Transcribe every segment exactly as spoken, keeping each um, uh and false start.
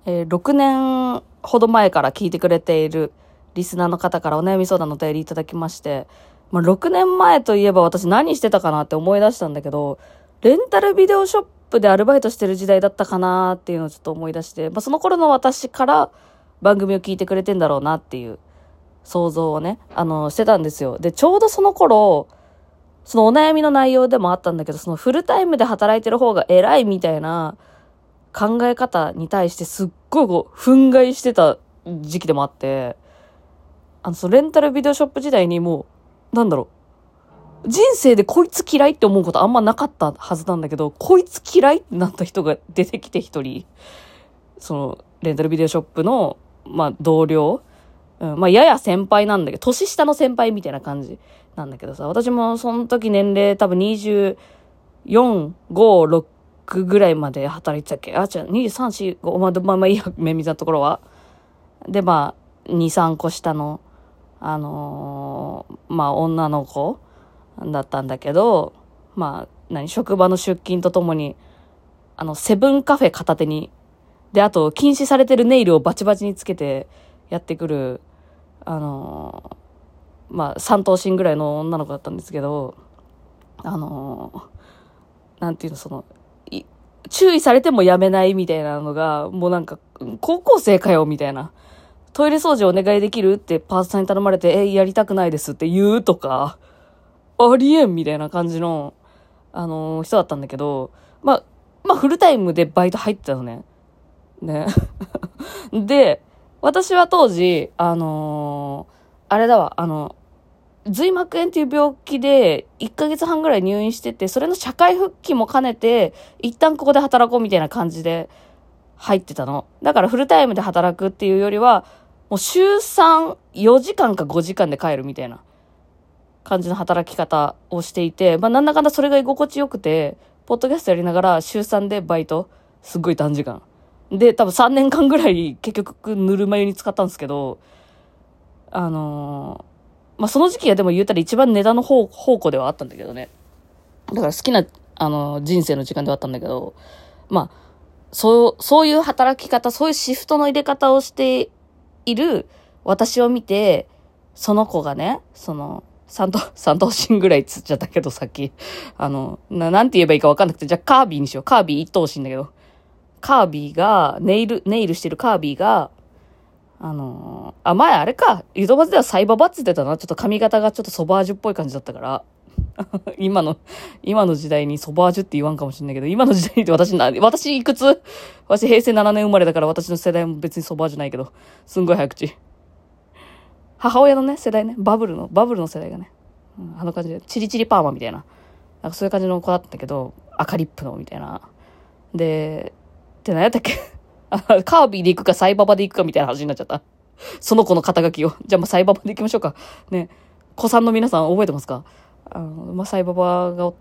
えー、ろくねんほど前から聞いてくれているリスナーの方からお悩み相談のお便りいただきまして、まあ、ろくねんまえといえば私何してたかなって思い出したんだけど、レンタルビデオショップでアルバイトしてる時代だったかなっていうのをちょっと思い出して、まあ、その頃の私から番組を聞いてくれてんだろうなっていう想像をね、あの、してたんですよ。で、ちょうどその頃、そのお悩みの内容でもあったんだけど、そのフルタイムで働いてる方が偉いみたいな考え方に対してすっごいこう憤慨してた時期でもあって、あの、そのレンタルビデオショップ時代にもう、なんだろう、人生でこいつ嫌いって思うことあんまなかったはずなんだけど、こいつ嫌いってなった人が出てきて一人、そのレンタルビデオショップの、まあ同僚、うん、まあやや先輩なんだけど、年下の先輩みたいな感じなんだけどさ、私もその時年齢多分にじゅうよん、ご、ろくぐらいまで働いてたっけ、あ、違う、にじゅうさん、よん、ご、まあ、まあまあいいや、綿密なところは。で、まあ、に、さんこ下の、あのー、まあ女の子だったんだけど、まあ、何、職場の出勤とともに、あの、セブンカフェ片手に、で、あと、禁止されてるネイルをバチバチにつけてやってくる、あのー、まあ、三頭身ぐらいの女の子だったんですけど、あのー、なんていうの、その、注意されてもやめないみたいなのが、もうなんか、高校生かよ、みたいな。トイレ掃除お願いできるってパートさんに頼まれて、え、やりたくないですって言うとか、ありえんみたいな感じの、あのー、人だったんだけど、まあ、まあ、フルタイムでバイト入ってたのね。ね。で、私は当時、あのー、あれだわ、あの、髄膜炎っていう病気でいっかげつはんぐらい入院してて、それの社会復帰も兼ねて、一旦ここで働こうみたいな感じで入ってたの。だからフルタイムで働くっていうよりは、もう週さん、よじかんかごじかんで帰るみたいな感じの働き方をしていて、まあなんだかんだそれが居心地よくて、ポッドキャストやりながら週さんでバイト、すっごい短時間。で、多分さんねんかんぐらい結局ぬるま湯に使ったんですけど、あのー、まあ、その時期はでも言うたら一番値段の方、宝庫ではあったんだけどね。だから好きな、あの、人生の時間ではあったんだけど、まあ、そう、そういう働き方、そういうシフトの入れ方をしている私を見て、その子がね、その、三頭、三頭身ぐらいつっちゃったけど、さっき。あの、な、なんて言えばいいか分かんなくて、じゃあカービィにしよう。カービィ一頭身だけど。カービィが、ネイル、ネイルしてるカービィが、あのー、あ、前あれか、ゆとばずではサイババって言ってたな。ちょっと髪型がちょっとソバージュっぽい感じだったから。今の、今の時代にソバージュって言わんかもしれないけど、今の時代って私な、私いくつ私平成ななねん生まれだから私の世代も別にソバージュないけど、すんごい早口。母親のね、世代ね、バブルの、バブルの世代がね、うん、あの感じで、チリチリパーマみたいな。なんかそういう感じの子だったんだけど、赤リップのみたいな。で、って何やったっけカービィで行くかサイババで行くかみたいな話になっちゃった。その子の肩書きを。じゃあまあサイババで行きましょうか。ね。子さんの皆さん覚えてますか？あの、まあサイババがおって、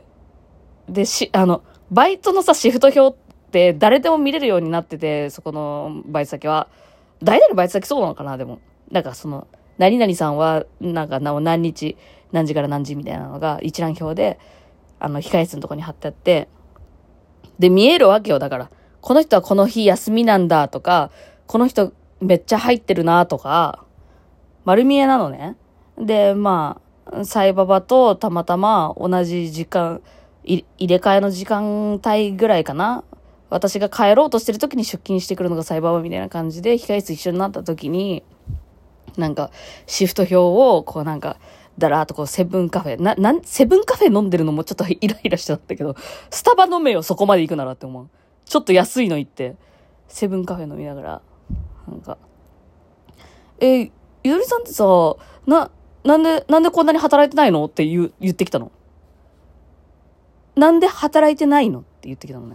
で、し、あの、バイトのさ、シフト表って誰でも見れるようになってて、そこのバイト先は。大体のバイト先そうなのかな、でも。なんかその、何々さんは、なんか何日、何時から何時みたいなのが一覧表で、あの、控室のとこに貼ってあって、で、見えるわけよ、だから。この人はこの日休みなんだとか、この人めっちゃ入ってるなとか、丸見えなのね。で、まあ、サイババとたまたま同じ時間、入れ替えの時間帯ぐらいかな。私が帰ろうとしてる時に出勤してくるのがサイババみたいな感じで、控室一緒になった時に、なんか、シフト表を、こうなんか、だらーっとこうセブンカフェ、な、なん、セブンカフェ飲んでるのもちょっとイライラしてたんだけど、スタバ飲めよ、そこまで行くならって思う。ちょっと安いの行って、セブンカフェ飲みながら、なんか、え、ゆりさんってさ、な、なんで、なんでこんなに働いてないのって言う、言ってきたの。なんで働いてないのって言ってきたのね。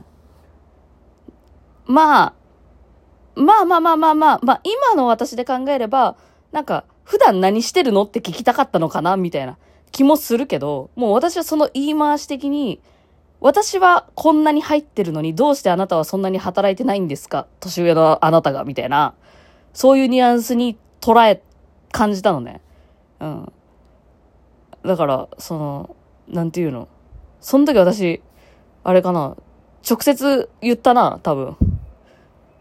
まあ、まあまあまあまあまあ、まあ今の私で考えれば、なんか、普段何してるのって聞きたかったのかなみたいな気もするけど、もう私はその言い回し的に、私はこんなに入ってるのにどうしてあなたはそんなに働いてないんですか？年上のあなたが、みたいな、そういうニュアンスに捉え、感じたのね。うん。だから、その、なんていうの。その時私、あれかな、直接言ったな、多分。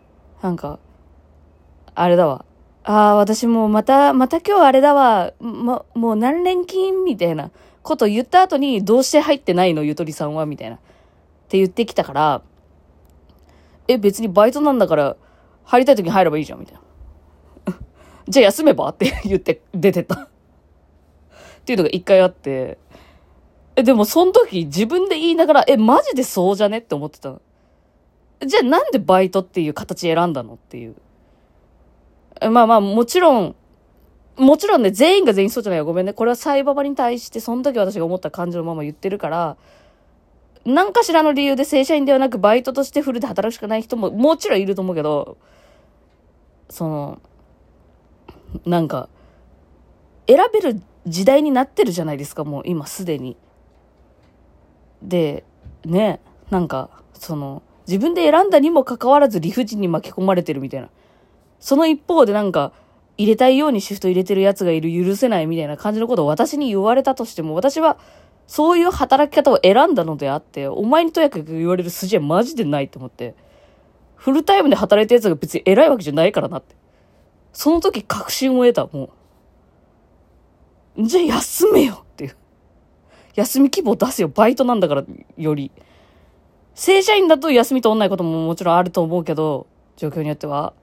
なんか、あれだわ。ああ、私もうまた、また今日あれだわ。も、もう何連勤みたいなこと言った後に、どうして入ってないのゆとりさんはみたいな。って言ってきたから、え、別にバイトなんだから、入りたい時に入ればいいじゃん、みたいな。じゃあ休めばって言って出てった。っていうのが一回あって、え、でもその時自分で言いながら、え、マジでそうじゃねって思ってたの。じゃあなんでバイトっていう形選んだのっていう。まあまあ、もちろん、もちろんね、全員が全員そうじゃないよ。ごめんね。これはサイババに対して、その時私が思った感じのまま言ってるから、何かしらの理由で正社員ではなくバイトとしてフルで働くしかない人ももちろんいると思うけど、その、なんか、選べる時代になってるじゃないですか、もう今すでに。で、ね、なんか、その、自分で選んだにもかかわらず理不尽に巻き込まれてるみたいな。その一方でなんか、入れたいようにシフト入れてるやつがいる、許せないみたいな感じのことを私に言われたとしても、私はそういう働き方を選んだのであって、お前にとやかく言われる筋はマジでないと思って。フルタイムで働いたやつが別に偉いわけじゃないからなって。その時確信を得た、もう。じゃあ休めよっていう。休み希望出せよ。バイトなんだからより。正社員だと休み取んないことももちろんあると思うけど、状況によっては。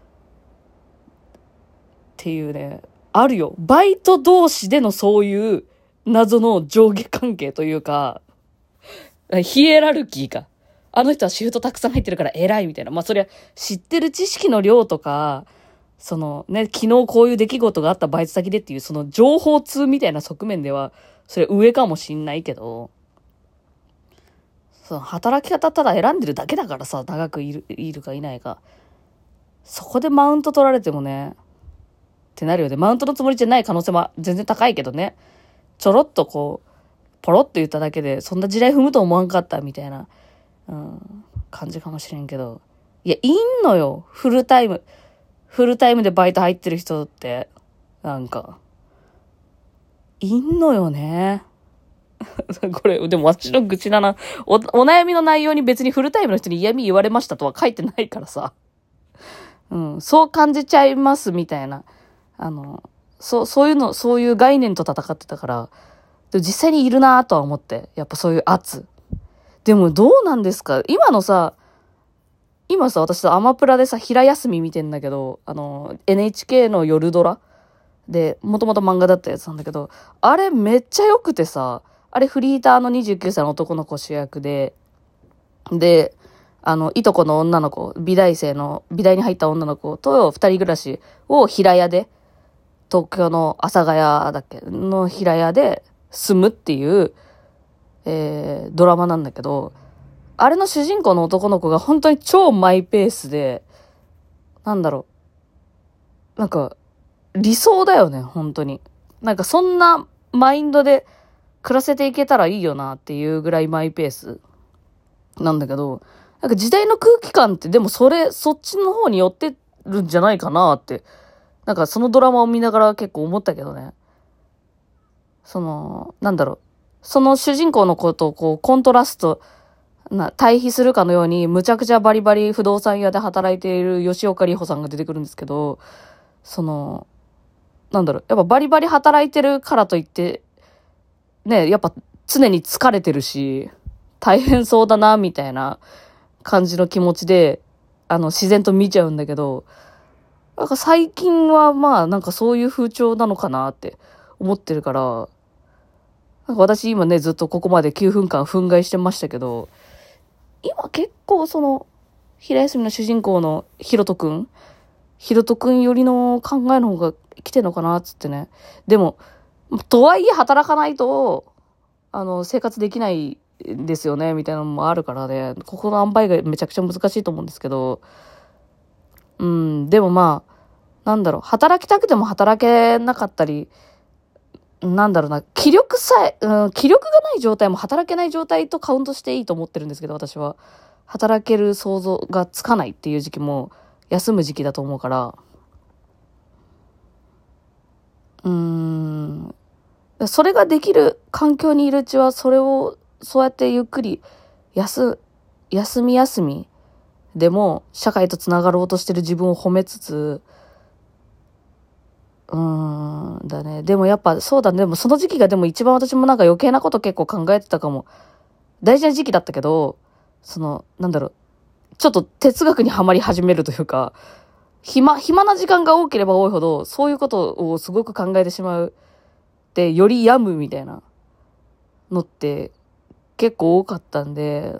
っていうね、あるよ。バイト同士でのそういう謎の上下関係というか、ヒエラルキーか。あの人はシフトたくさん入ってるから偉いみたいな。まあそりゃ知ってる知識の量とか、そのね、昨日こういう出来事があったバイト先でっていうその情報通みたいな側面では、それ上かもしんないけど、その働き方ただ選んでるだけだからさ、長くいる、いるかいないか。そこでマウント取られてもね、ってなるよね。マウントのつもりじゃない可能性も全然高いけどね。ちょろっとこう、ポロッと言っただけで、そんな地雷踏むと思わんかったみたいな、うん、感じかもしれんけど。いや、いんのよ。フルタイム。フルタイムでバイト入ってる人って。なんか。いんのよね。これ、でも私の愚痴だな。お、お悩みの内容に別にフルタイムの人に嫌味言われましたとは書いてないからさ。うん、そう感じちゃいますみたいな。あの、そう、そういうの、そういう概念と戦ってたから、でも実際にいるなとは思って。やっぱそういう圧。でもどうなんですか今のさ、今さ、私さ、アマプラでさ、平休み見てんだけど、あの、エヌエイチケー の夜ドラで、もともと漫画だったやつなんだけど、あれめっちゃ良くてさ、あれフリーターのにじゅうきゅうさいの男の子主役で、で、あの、いとこの女の子、美大生の、美大に入った女の子と二人暮らしを平屋で、東京の阿佐ヶ谷だっけの平屋で住むっていう、えー、ドラマなんだけど、あれの主人公の男の子が本当に超マイペースで、なんだろう、なんか、理想だよね、本当に。なんかそんなマインドで暮らせていけたらいいよなっていうぐらいマイペースなんだけど、なんか時代の空気感ってでもそれ、そっちの方に寄ってるんじゃないかなって、なんかそのドラマを見ながら結構思ったけどね。その、なんだろう。その主人公の子とこうコントラスト、な、対比するかのように、むちゃくちゃバリバリ不動産屋で働いている吉岡里帆さんが出てくるんですけど、その、なんだろう、やっぱバリバリ働いてるからといって、ね、やっぱ常に疲れてるし、大変そうだな、みたいな感じの気持ちで、あの、自然と見ちゃうんだけど、なんか最近はまあ、なんかそういう風潮なのかなって思ってるから、なんか私今ね、ずっとここまできゅうふんかん憤慨してましたけど、今結構その、平休みの主人公のヒロトくんヒロトくんよりの考えの方が来てんのかなっつってね。でも、とはいえ働かないと、あの、生活できないですよね、みたいなのもあるからね、ここの塩梅がめちゃくちゃ難しいと思うんですけど、うん、でもまあ、なんだろう、働きたくても働けなかったり、なんだろうな、気力さえ、うん、気力がない状態も働けない状態とカウントしていいと思ってるんですけど、私は。働ける想像がつかないっていう時期も、休む時期だと思うから、うーん、それができる環境にいるうちは、それを、そうやってゆっくり、休、休み休み、 でも、社会とつながろうとしてる自分を褒めつつ、うーん、だね。でもやっぱそうだね。でもその時期がでも一番私もなんか余計なこと結構考えてたかも。大事な時期だったけど、その、なんだろう。ちょっと哲学にはまり始めるというか、暇、暇な時間が多ければ多いほど、そういうことをすごく考えてしまう。で、より病むみたいなのって結構多かったんで、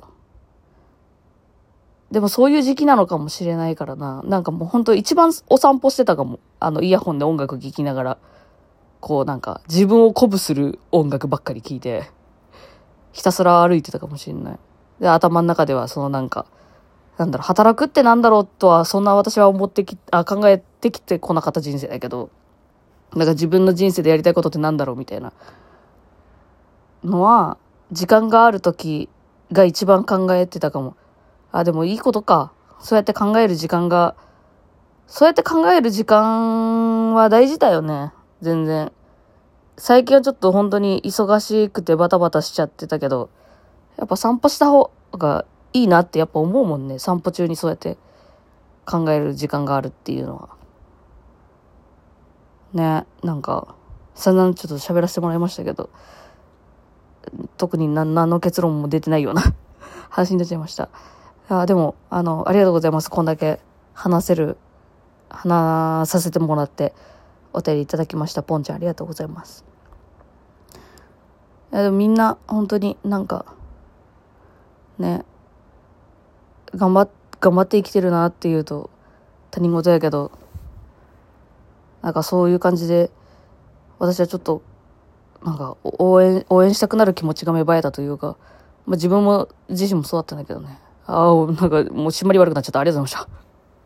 でもそういう時期なのかもしれないからな。なんかもう本当一番お散歩してたかも。あの、イヤホンで音楽聴きながら、こうなんか自分を鼓舞する音楽ばっかり聴いて、ひたすら歩いてたかもしれない。で、頭の中ではそのなんか、なんだろう、働くってなんだろうとは、そんな私は思ってき、あ、考えてきてこなかった人生だけど、なんか自分の人生でやりたいことってなんだろうみたいなのは、時間がある時が一番考えてたかも。あ、でもいいことか。そうやって考える時間が、そうやって考える時間は大事だよね。全然。最近はちょっと本当に忙しくてバタバタしちゃってたけど、やっぱ散歩した方がいいなってやっぱ思うもんね。散歩中にそうやって考える時間があるっていうのは。ね、なんか、散々ちょっと喋らせてもらいましたけど、特に何の結論も出てないような話になっちゃいました。あ、でも、あの、ありがとうございます。こんだけ話せる、話させてもらって、お便りいただきました。ポンちゃん、ありがとうございます。いや、でもみんな、本当になんか、ね、頑張っ、頑張って生きてるなっていうと、他人事やけど、なんかそういう感じで、私はちょっと、なんか、応援、応援したくなる気持ちが芽生えたというか、まあ、自分も、自身もそうだったんだけどね。ああ、なんかもう締まり悪くなっちゃった。ありがとうございました。